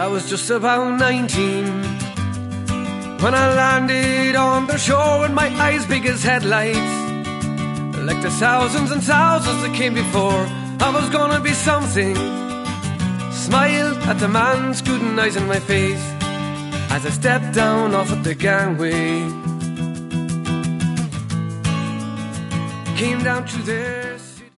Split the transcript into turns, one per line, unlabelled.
I was just about 19 when I landed on the shore with my eyes big as headlights. Like the thousands and thousands that came before, I was gonna be something. Smiled at the man scrutinizing my face as I stepped down off at the gangway. Came down through there.